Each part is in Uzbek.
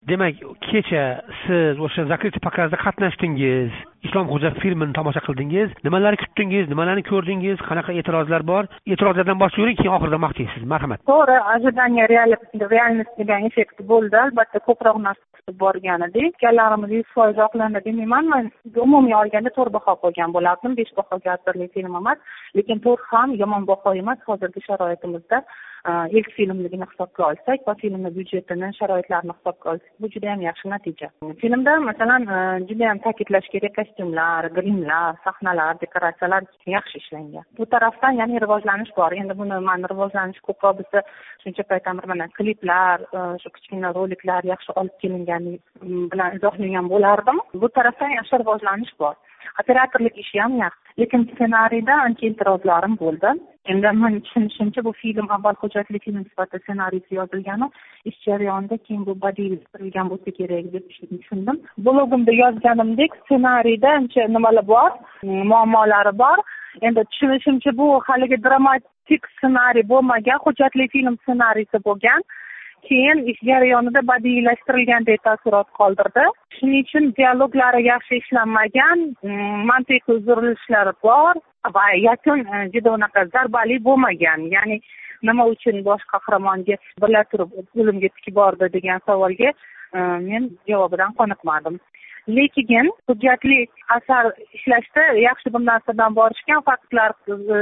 demak, kecha siz o'sha zakрытый pokazda qatnashdingiz, Islomxo'ja filmini tomosha qildingiz. Nimalarni kutdingiz, nimalarni ko'rdingiz, qanaqa e'tirozlar bor? E'tirozlardan boshlayvering, keyin oxirida maqtaysiz. Marhamat. To'g'ri, ожидание realность degan effekt bo'ldi. Albatta ko'proq narsa kutib borgan edik. Ikkalarimiz 100% oqlandi demayman. Men umumiy olganda 4 baho qo'ygan bo'lardim. 5 bahoga asirli film emas, lekin 4 ham yomon baho emas hozirgi sharoitimizda. Ilk filmligini hisobga olsak va filmning byudjetini, sharoitlarini hisobga olsak, bu juda ham yaxshi natija. Filmda masalan juda ham ta'kidlash kerak, kostyumlar, grimlar, sahnalar, dekoratsiyalar yaxshi ishlangan. Bu tarafdan ya'ni rivojlanish bor. Endi buni men rivojlanish ko'proq bizda shuncha payt mana kliplar, shu kichkina roliklar yaxshi olib kelingani bilan izohlagan bo'lardim. Bu tarafdan yaxshi rivojlanish bor. Operatorlik ishi ham yaxshi, lekin ssenariyda ancha e'tirozlarim bo'ldi. Endi men tushunishimcha bu film avval hujjatli film sifatida ssenariysi yozilgani, ish jarayonida keyin bu badiiylashtirilgan bo'lsa kerak deb tushundim. Blogimda yozganimdek ssenariyda ancha nimalar bor, muammolari bor. Endi tushunishimcha bu haligi dramatik ssenariy bo'lmagan, hujjatli film ssenariysi bo'lgan. Keyin ish jarayonida badiiylashtirilgandek taassurot qoldirdi. Shuning uchun dialoglari yaxshi ishlanmagan, mantiqiy uzilishlar bor va yakun juda unaqa zarbali bo'lmagan. Ya'ni nima uchun bosh qahramonga bila turib o'limga tikib bordi degan savolga men javobidan qoniqmadim. Lekin hujjatli asar ishlashda yaxshi bir narsadan borishgan, faktlar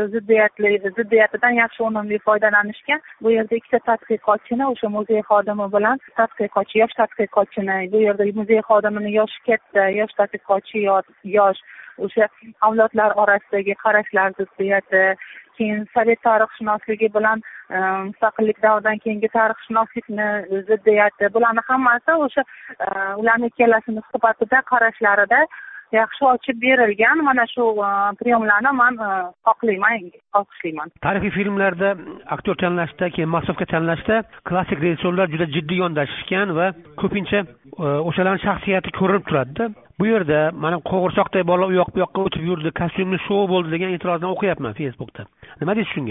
ziddiyatidan yaxshi unumli foydalanishgan. Bu yerda ikkita tadqiqotchini, o'sha muzey xodimi bilan yosh tadqiqotchini, bu yerda muzey xodimining yoshi katta, yosh tadqiqotchi yosh, o'sha avlodlar orasidagi qarashlar ziddiyati, keyin sovet tarixshunosligi bilan mustaqillik davridan keyingi tarixshunoslikni ziddiyati, bularni hammasi o'sha ularning ikkalasini suhbatida, qarashlarida yaxshi ochib berilgan. Mana shu priyomlarni men olqishlayman. Tarixiy filmlarda aktyor tanlashda, keyin masofga tanlashda klassik rejissyorlar juda jiddiy yondashishgan va ko'pincha o'shalarning shaxsiyati ko'rinib turadi-da. Bu yerda mana qo'g'irchoqday bola u yoq bu yoqqa o'tib yurdi, kostyumli shou bo'ldi degan e'tirozdan o'qiyapman Facebookda. Nima deysiz shunga?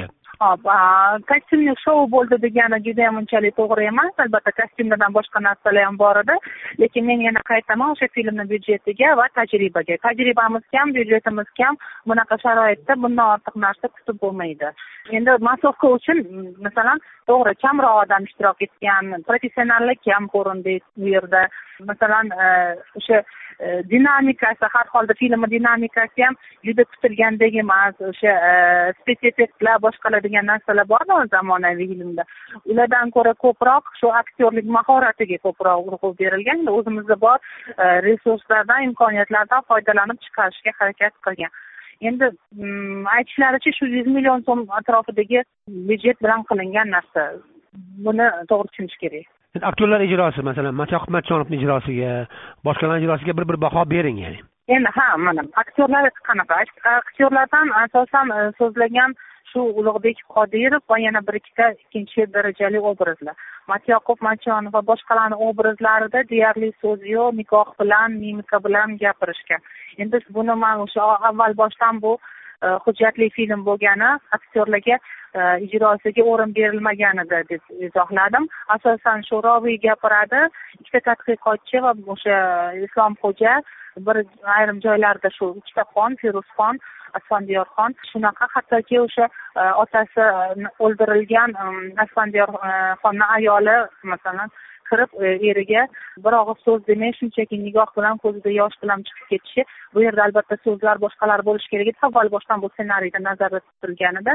Kostyumli shou bo'ldi degani juda ham unchalik to'g'ri emas. Albatta kostyumlardan boshqa narsalar ham bor edi, lekin men yana qaytaman o'sha filmning byudjetiga va tajribaga. Tajribamiz kam, byudjetimiz kam. Bunaqa sharoitda bundan ortiq narsa kutib bo'lmaydi. Endi masofka uchun masalan to'g'ri kamroq odam ishtirok etgan, professionallik kam ko'rindi bu yerda. Masalan o'sha dinamikasi, har holda filmning dinamikasi ham juda kutilgandek emas. O'sha spetsifikalar, boshqalar degan narsalar bormi zamonaviy filmda. Ulardan ko'ra ko'proq shu aktyorlik mahoratiga ko'proq urg'u berilgan. O'zimizda bor resurslardan, imkoniyatlardan foydalanib chiqarishga harakat qilgan. Endi aytishlaricha shu 100 million so'm atrofidagi byudjet bilan qilingan narsa. Buni to'g'ri tushunish kerak. Aktyorlar ijrosi, masalan, Matyoqub Matchonovning ijrosiga, boshqalarning ijrosiga bir baho bering, ya'ni. Endi mana aktyorlar qanaqa? Aktyorlardan asosan so'zlagan shu Ulug'bek Qodirov va yana bir ikkita ikkinchi darajali obrazlar. Matyoqub Matchonov va boshqalarning obrazlarida deyarli so'z yo'q, nikoh bilan, mimika bilan gapirishgan. Endi buni men o'sha avval boshdan bu hujjatli film bo'lgani, aktyorlarga ijrosiga o'rin berilmaganida deb izohladim. Asosan shu roviy gapiradi, ikkita tadqiqotchi va o'sha Islomxo'ja bir ayrim joylarda shu ikkita xon, Feruzxon, Asfandiyorxon, shunaqa hattoki o'sha otasi o'ldirilgan Asfandiyorxonning ayoli masalan kirib eriga bir og'iz so'z demay shunchaki nigoh bilan ko'zida yosh bilan chiqib ketishi. Bu yerda albatta so'zlar boshqalar bo'lishi kerak edi. Avval boshdan bu ssenariyda nazarda tutilganida.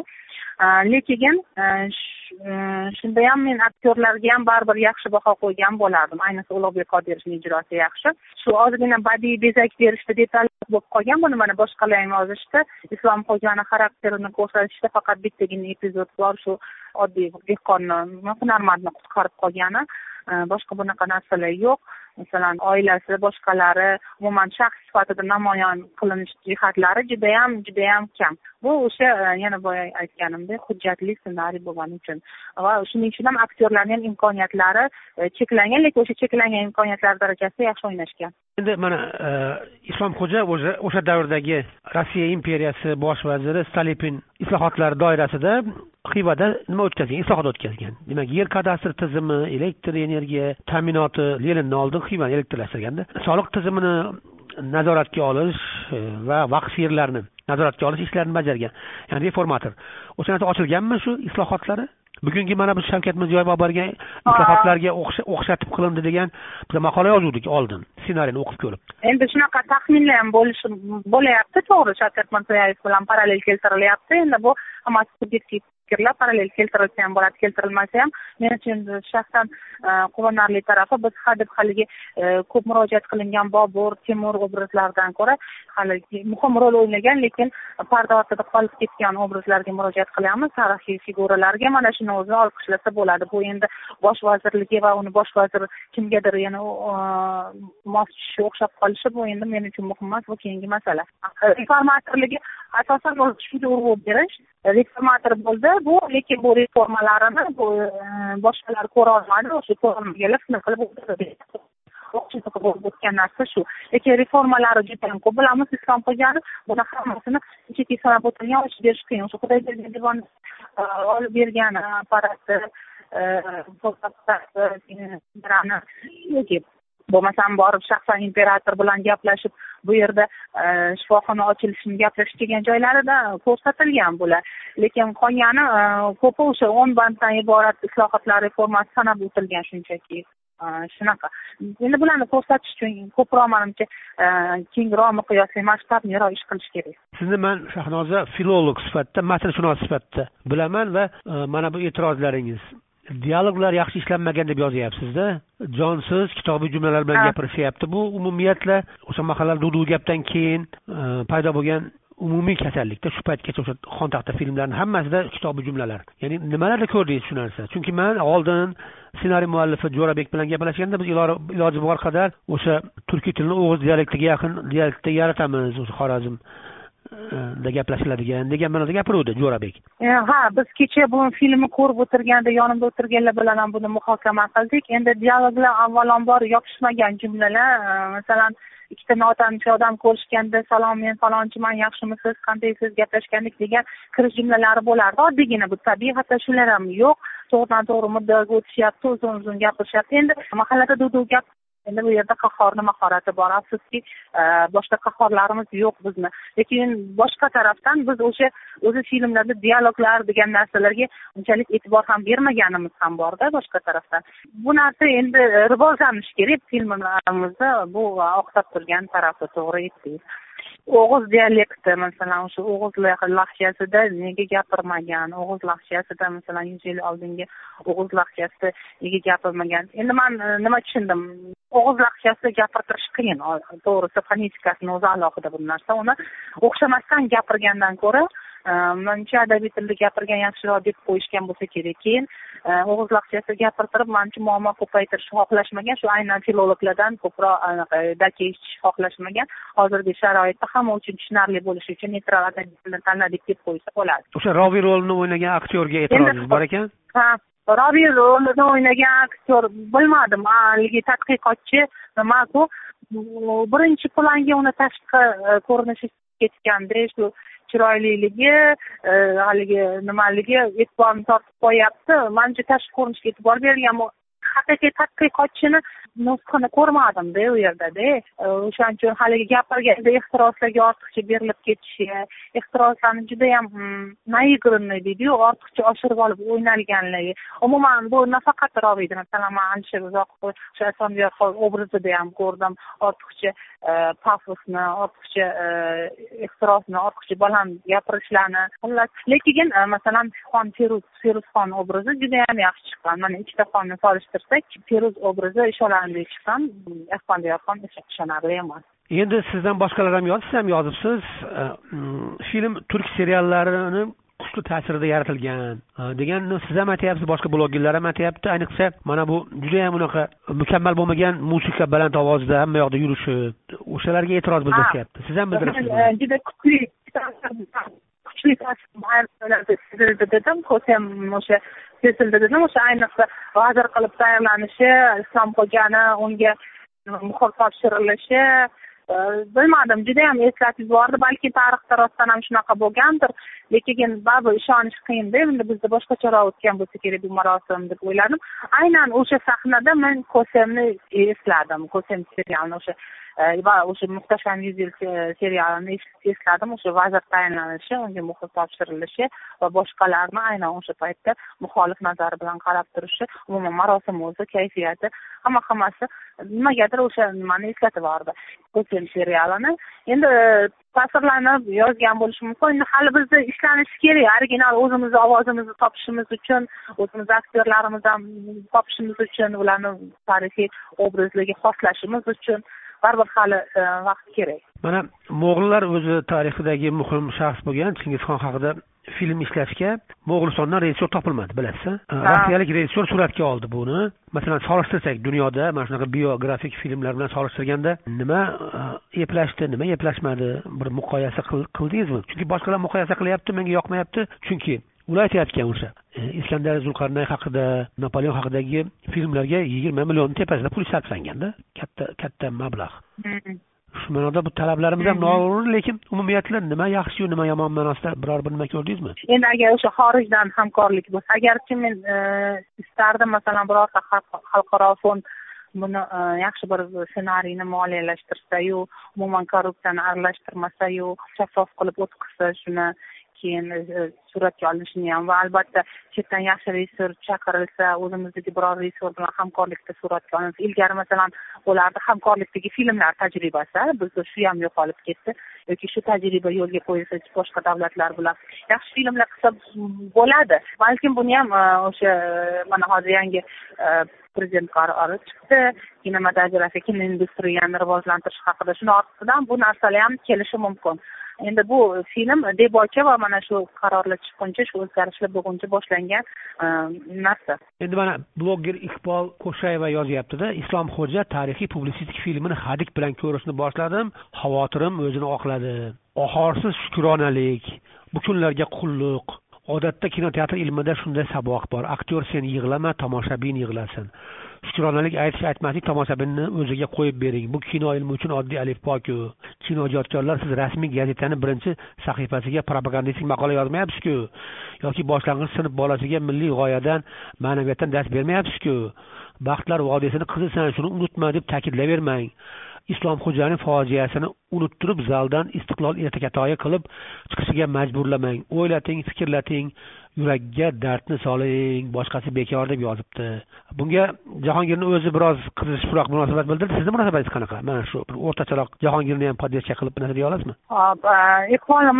Lekin shunda ham men aktyorlarga ham baribir yaxshi baho qo'ygan bo'lardim. Ayniqsa Ulug'bek Qodirovning ijrosi yaxshi. Shu ozgina badiiy bezak berishda detallar bo'lib qolgan. Buni mana boshqalar ham yozishdi. Islomxo'janing xarakterini ko'rsatishda faqat bittagina epizod bor, shu oddiy dehqonni, hunarmandni qutqarib qolgani. Boshqa bunaqa narsalar yo'q. masalan oilasi boshqalari umuman shaxs sifatida namoyon qilinish jihatlari judayam kam. Bu o'sha yana boya aytganimdek hujjatli ssenariy bo'lgani uchun va shuning uchun ham aktyorlarning ham imkoniyatlari cheklangan, lekin o'sha cheklangan imkoniyatlar darajasida yaxshi o'ynashgan. Endi mana Islomxo'ja o'sha davrdagi Rossiya imperiyasi bosh vaziri Stolypin islohotlar doirasida Xivada nima o'tkazgan? Islohot o'tkazgan. Demak, yer kadastr tizimi, elektr energiya ta'minoti Lenindan oldin Xivani elektrlashtirganda, soliq tizimini nazoratga olish va vaqf yerlarini nazoratga olish ishlarini bajargan. Ya'ni reformator. O'sha narsa ochilganmi shu islohotlari? Bugungi mana bu Shavkat Mirziyoyev olib borgan islohotlarga o'xshatib qilindi degan bir maqola yozuvdik oldin, ssenariyni o'qib ko'rib. Endi shunaqa taxminlar ham bo'layapti, to'g'ri, Shavkat Mirziyoyev bilan parallel keltirilyapti. Endi bu hammasi sub'ektiv fikrlar, parallel keltirilsa ham bo'ladi, keltirilmasa ham. Men uchun shaxsan quvonarli tarafi biz hadeb haligi ko'p murojaat qilingan Bobur, Temur obrazlaridan ko'ra haligi muhim rol o'ynagan, lekin parda ortida qolib ketgan obrazlarga murojaat qilyapmiz, tarixiy figuralarga. Mana shuni o'zini olqishlasa bo'ladi. Bu endi bosh vazirligi va uni bosh vaziri kimgadir yana mos tushishi, o'xshab qolishi bu endi men uchun muhim emas, bu keyingi masala. Reformatorligi asosan shunga urg'u berish. Reformator bo'ldi bu, lekin bu reformalarini boshqalar ko'ra olmadi, o'sha ko'rolmaganlar shuni qilib o'tdi. Bo'lib o'tgan narsa shu. Lekin reformalari juda ham ko'p. Bilamiz, Islomxo'jani buni hammasini ichiga sanab o'tirgan, ochib berish qiyin. O'sha Xudoybergan devoni olib bergan apparati, bo'lmasam borib shaxsan imperator bilan gaplashib, bu yerda shifoxona ochilishini gaplashib kelgan joylarida ko'rsatilgan bular. Lekin qolgani ko'pi o'sha 10 banddan iborat islohotlar reformasi sanab o'tilgan shunchaki. Shunaqa. Endi bularni ko'rsatish uchun ko'proq menimcha kengroq miqyosli masshtabniroq ish qilish kerak. Sizni men Shahnoza filolog sifatida, matnshunos sifatida bilaman va mana bu e'tirozlaringiz, dialoglar yaxshi ishlanmagan deb yozyapsiz-da. Jonsiz kitobiy jumlalar bilan gapirishyapti. Bu umumiyatla o'sha mahalla duv gapdan keyin paydo bo'lgan umumiy kasallikda shu paytgacha o'sha Xon taxta filmlarining hammasida kitobiy jumlalar. Ya'ni nimalarni ko'rdingiz shu narsa? Chunki men oldin ssenariy muallifi Jo'rabek bilan gaplashganda biz iloji bor qadar o'sha turkiy tilni o'g'iz dialektiga yaqin dialektda yaratamiz, o'sha Xorazm da gaplashiladigan degan ma'noda gapiruvdi Jo'rabek. Ha, biz kecha bu filmni ko'rib o'tirganda yonimda o'tirganlar bilan ham buni muhokama qildik. Endi dialoglar avvalambor yopishmagan jumlalar, masalan, ikkita notanish odam ko'rishganda salom, men falonchiman, yaxshimisiz, qandaysiz, gaplashgandik degan kirish jumlalari bo'lardi. Oddiygina bu tabiiy, hatto shular ham yo'q. To'g'ridan to'g'ri muddaoga o'tishyapti, uzun gapirishyapti. Endi mahallada duv gap. Endi bu yerda qahhorni mahorati bor. Afsuski, boshqa qahhorlarimiz yo'q bizni. Lekin boshqa tarafdan biz o'zi filmlarda dialoglar degan narsalarga unchalik e'tibor ham bermaganimiz ham bor-da boshqa tarafdan. Bu narsa endi rivojlanishi kerak filmlarimizda, bu oqsab turgan tarafi, to'g'ri aytdingiz. O'g'iz dialekti, masalan, o'sha o'g'iz lahjasida nega gapirmagan? O'g'iz lahjasida, masalan, 100 yil oldingi o'g'iz lahjasida nega gapirmagan? Endi men nima tushundim? O'g'iz lahjasida gapirtirish qiyin, to'g'risi, fonetikasini o'zi alohida bu narsa. Uni o'xshamasdan gapirgandan ko'ra, menimcha adabiy tilda gapirgan yaxshiroq deb qo'yishgan bo'lsa kerak. Keyin o'g'iz lahjasida gapirtirib, menimcha muammo ko'paytirishni xohlashmagan, shu aynan filologlardan ko'proq daka eshitish xohlashmagan. Hozirgi sharoitda hamma uchun tushunarli bo'lishi uchun neytral adabiy tilni tanladik deb qo'ysa bo'ladi. O'sha Roviy rolini o'ynagan aktyorga e'tirozingiz bor ekan? Ha, Roviy rolini o'ynagan aktyor bilmadim, haligi tadqiqotchi nimaku birinchi planga uni tashqi ko'rinishi ketganda, shu chiroyliligi, haligi nimaligi e'tiborni tortib qo'yapti. Menimcha tashqi ko'rinishga e'tibor bergan, haqiqiy tadqiqotchini nusxani ko'rmadim-da u yerda-da. O'shaning uchun haligi gapirganda ehtiroslarga ortiqcha berilib ketishi, ehtiroslarni juda ham naigranniy deydi-yu, ortiqcha oshirib olib o'ynalganligi. Umuman bu nafaqat Roviyda, masalan, men Alisher Uzoqov o'sha Asonbek obrazida ham ko'rdim, ortiqcha pafosni, ortiqcha ehtirosni, ortiqcha baland gapirishlarini. Lekin masalan, Feruzxon obrazi juda ham yaxshi chiqqan. Mana ikkita xonni solishtirsak, Feruz obrazi ishonarli chiqqan, Asonbek ishonarli emas. Endi sizdan boshqalar ham yozibsiz. Film turk seriallarini kuchli ta'sirida yaratilgan degan siz ham aytyapsiz, boshqa bloggerlar ham aytyapti. Ayniqsa mana bu juda ham unaqa mukammal bo'lmagan musiqa baland ovozda hamma yoqda yurishi, o'shalarga e'tiroz bildirishyapti. Siz ham bildiribsiz. Juda kuchli ta'sir sezildi dedim, ko'sam o'sha sezildi dedim. O'sha ayniqsa vazir qilib tayyorlanishi, Islom Xo'jani unga muhr topshirilishi, bilmadim, juda ham eslatib yubordi. Balki tarixda rostdan ham shunaqa bo'lgandir, lekin baribir ishonish qiyin-da. Endi bizda boshqacharoq o'tgan bo'lsa kerak bu marosim deb o'yladim. Aynan o'sha sahnada men Ko'semni esladim. Ko'sem serialini va o'sha Muhtasham 100 yil serialini esladim. O'sha vazir tayinlanishi, unga muhr topshirilishi va boshqalarni aynan o'sha paytda muxolif nazari bilan qarab turishi, umuman marosim o'zi, kayfiyati, hammasi nimagadir o'sha nimani eslatib yubordi. Ko'sem serialini endi ta'sirlanib yozgan bo'lishi mumkin. Endi hali bizda ishlanishi kerak, original o'zimizni ovozimizni topishimiz uchun, o'zimiz aktyorlarimizni topishimiz uchun, ularni tarixiy obrazlarga xoslashimiz uchun baribir hali vaqt kerak. Mana mo'g'ullar o'zi tarixidagi muhim shaxs bo'lgan Chingizxon haqida film ishlashga Mo'g'ulistondan rejissyor topilmadi, bilasiz. Rossiyalik rejissyor suratga oldi buni. Masalan, solishtirsak dunyoda mana shunaqa biografik filmlar bilan solishtirganda nima eplashdi, nima eplashmadi, bir muqoyasa qildingizmi? Chunki boshqalar muqoyasa qilyapti, menga yoqmayapti. Chunki ular aytayotgan o'sha Iskandar Zulqarnayn haqida, Napoleon haqidagi filmlarga 20 million tepasida pul sarflanganda, katta mablag'. Shu ma'noda bu talablarimiz ham noto'g'ri, lekin umumiyatla nima yaxshi, nima yomon ma'nosida biror bir nima ko'rdingizmi? Endi agar o'sha xorijdan hamkorlik bo'lsa, agarchi men istardim masalan birorta xalqaro fond buni yaxshi bir ssenariyni moliyalashtirsa-yu, umuman korrupsiyani aralashtirmasa-yu, shaffof qilib o'tkazsa, shuni keyin suratga olinishini ham va albatta chetdan yaxshi rejissyor chaqirilsa, o'zimizdagi biror rejissyor bilan hamkorlikda suratga olinsa, ilgari masalan bo'lardi hamkorlikdagi filmlar tajribasi, bizda shu ham yo'qolib ketdi, yoki shu tajriba yo'lga qo'yilsa boshqa davlatlar bilan yaxshi filmlar qilsa bo'ladi. Balkim buni ham o'sha mana hozir yangi prezident qarori chiqdi, kinematografiya, kinoindustriyani rivojlantirish haqida. Shuni ortidan bu narsalar ham kelishi mumkin. Endi bu film debocha va mana shu qarorlar chiqquncha, shu o'zgarishlar bo'lguncha boshlangan narsa. Endi mana blogger Iqbol Qo'shayeva yozyapti-da, Islom Xo'ja tarixiy publisistik filmini hadik bilan ko'rishni boshladim, xavotirim o'zini oqladi. Ohorsiz shukronalik, bu kunlarga qulluq. Odatda kinoteatr ilmida shunday saboq bor. Aktyor sen yig'lama, tomoshabin yig'lasin. Shukronalik aytmaslik tomoshabinni o'ziga qo'yib bering. Bu kino ilmi uchun oddiy alifbo-ku. Kinoijodkorlar siz rasmiy gazetani birinchi sahifasiga propagandistik maqola yozmayapsiz-ku. Yoki boshlang'ich sinf bolasiga milliy g'oyadan, ma'naviyatdan dars bermayapsiz-ku. Baxtlar vodiysini qizisan, shuni unutma deb ta'kidlayvermang. Islom Xo'janing fojiasini unuttirib zaldan istiqlol ertakatoyi qilib chiqishiga majburlamang. O'ylating, fikrlating, yurakka dardni soling, boshqasi bekor deb yozibdi. Bunga Jahongirning o'zi biroz qizishibroq munosabat bildirdi. Sizning munosabatingiz qanaqa? Mana shu bir o'rtacharoq Jahongirni ham podvercha qilib narsa deya olasizmi? Iqbolning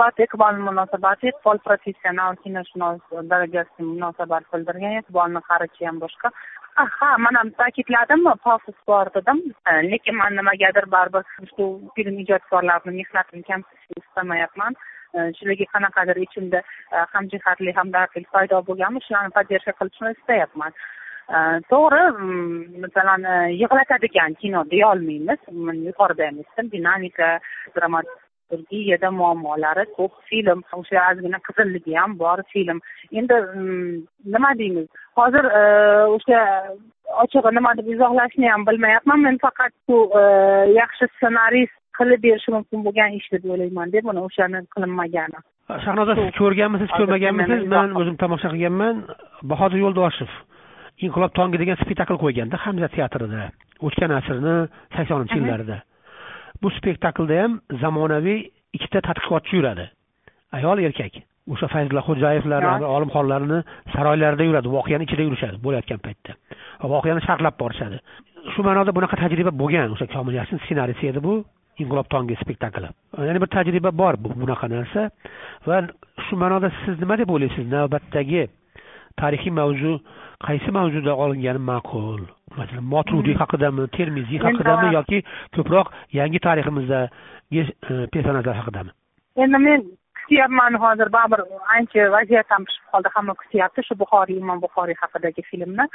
munosabati, Iqbol professional kinoshunos darajasida munosabat bildirgan, Iqbolning qarichi ham boshqa. Mana ta'kidladimmi, pafos bor dedim, lekin men nimagadir baribir shu film ijodkorlarining mehnatini kamsitishni istamayapman. Shularga qanaqadir ichimda hamjihatlik, hamdardlik paydo bo'lganmi, shularni podvercha qilishni istayapman. To'g'ri, masalan, yig'latadigan kino deya olmaymiz. Men yuqorida ham aytdim, dinamika, dramaturgiyada muammolari ko'p, film o'sha ozgina qizilligi ham bor film. Endi nima deymiz? Hozir o'sha ochig'i nima deb izohlashni ham bilmayapman. Men faqat shu yaxshi ssenarist qilib berishi mumkin bo'lgan ish deb o'ylayman deb, buni o'shani qilinmagani. Shahnoza, siz ko'rganmisiz, ko'rmaganmisiz? Men o'zim tomosha qilganman. Bahodir Yo'ldoshev Inqilob tongi degan spektakl qo'yganda Hamza teatrida o'tgan asrni 80-yillarida. Bu spektaklda ham zamonaviy ikkita tadqiqotchi yuradi. Ayol, erkak. O'sha Fayzullo Xo'jayevlarni, olimxonlarni saroylarida yuradi, voqeani ichida yurishadi bo'layotgan paytda. Voqeani sharhlab borishadi. Shu ma'noda bunaqa tajriba bo'lgan. O'sha Komil Yashin ssenariysi edi bu. Inqilob tongi spektakli. Ya'ni bir tajriba bor bunaqa narsa va shu ma'noda siz nima deb o'ylaysiz? Navbatdagi tarixiy mavzu qaysi mavzuda olingani ma'qul? Masalan, Motrudiy haqidami, Termiziy haqidami yoki ko'proq yangi tariximizdagi personajlar haqidami? Endi men kutyapman hozir baribir ancha vaziyat ham pishib qoldi, hamma kutyapti shu Imom Buxoriy haqidagi filmni.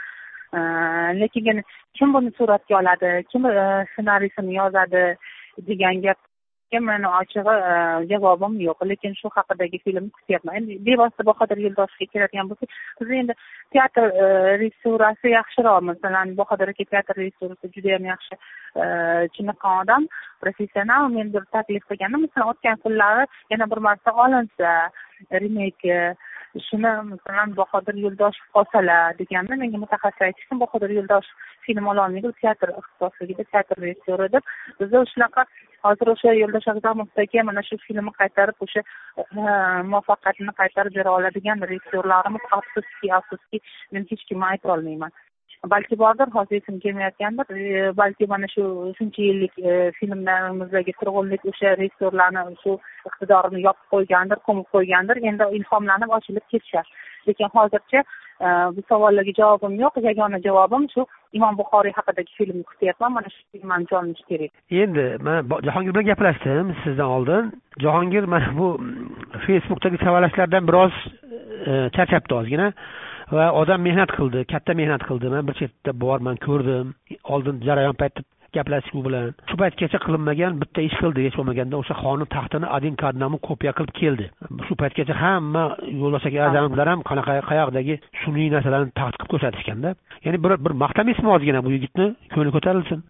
Lekin kim buni suratga oladi, kim ssenariysini yozadi degan gapga meni ochig'i javobim yo'q. Lekin shu haqidagi filmni kutyapman. Endi bevosita Bahodir Yo'ldoshevga keladigan bo'lsak, biz endi teatr rejissurasi yaxshiroq. Masalan, Bahodir aka teatr rejissurasi juda ham yaxshi, chiniqqan odam, professional. Men bir taklif qilgandim, masalan, o'tgan kunlari yana bir marta olinsa remake shuni masalan Bahodir Yo'ldoshev olsalar deganda, menga mutaxassis aytishdi, Bahodir Yo'ldoshev film ololmaydi, teatr ixtisosligida teatr rejissyori deb. Bizda shunaqa hozir o'sha Yo'ldosh Agzamovdagi mana shu filmni qaytarib o'sha muvaffaqiyatini qaytarib bera oladigan rejissyorlarimiz afsuski men hech kimni ayta olmayman. Balki bordir, hozir esim kelmayotgandir. Balki mana shu shuncha yillik filmlarimizdagi turg'unlik o'sha rejissyorlarni shu iqtidorini yopib qo'ygandir, ko'mib qo'ygandir. Endi ilhomlanib ochilib ketishar. Lekin hozircha bu savollarga javobim yo'q. Yagona javobim shu Imom Buxoriy haqidagi filmni kutyapman. Mana shu film ham olinishi kerak. Endi men Jahongir bilan gaplashdim sizdan oldin. Jahongir mana bu Facebookdagi savolashlardan biroz charchabdi ozgina. Va odam mehnat qildi, katta mehnat qildi. Men bir chetda borman, ko'rdim. Oldin jarayon paytida gaplashdik u bilan. Shu paytgacha qilinmagan bitta ish qildi, hech bo'lmaganda o'sha qonun taxtini Adin Kadnamni kopiya qilib keldi. Shu paytgacha hamma Yo'ldosh aka A'zamovlar ham qayoqdagi sun'iy narsalarni taxt qilib ko'rsatishganda. Ya'ni bir maqtamaysizmi ozgina bu yigitni, ko'ngli ko'tarilsin.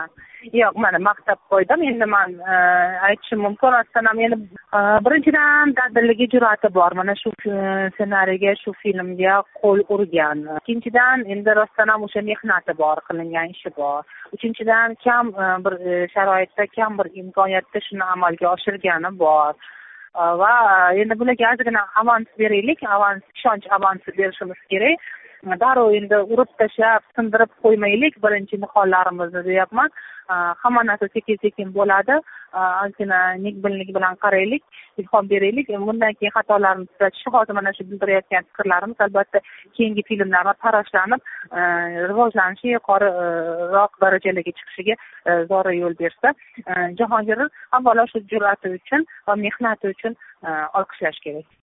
Yo'q, mana maqtab qo'ydim. Endi men aytishim mumkin, rostdan ham endi birinchidan dadilligi jur'ati bor. Mana shu ssenariyga, shu filmga qo'l urgan. Ikkinchidan endi rostdan ham o'sha mehnati bor, qilingan ishi bor. Uchinchidan kam bir sharoitda, kam bir imkoniyatda shuni amalga oshirgani bor. Va endi bularga ozgina avans beraylik, ishonch avansi berishimiz kerak. Darrov endi urib tashlab, sindirib qo'ymaylik birinchi nihollarimizni deyapman. Hamma narsa sekin-sekin bo'ladi. Ozgina nek bilan qaraylik, ilhom beraylik. Bundan keyin xatolarni tuzatish, hozir mana shu bildirayotgan fikrlarimiz albatta keyingi filmlarda parashlanib, rivojlanishi yuqoriroq darajalarga chiqishiga zora yo'l bersa, Jahongir avvalo shu jur'ati uchun va mehnati uchun olqishlash kerak.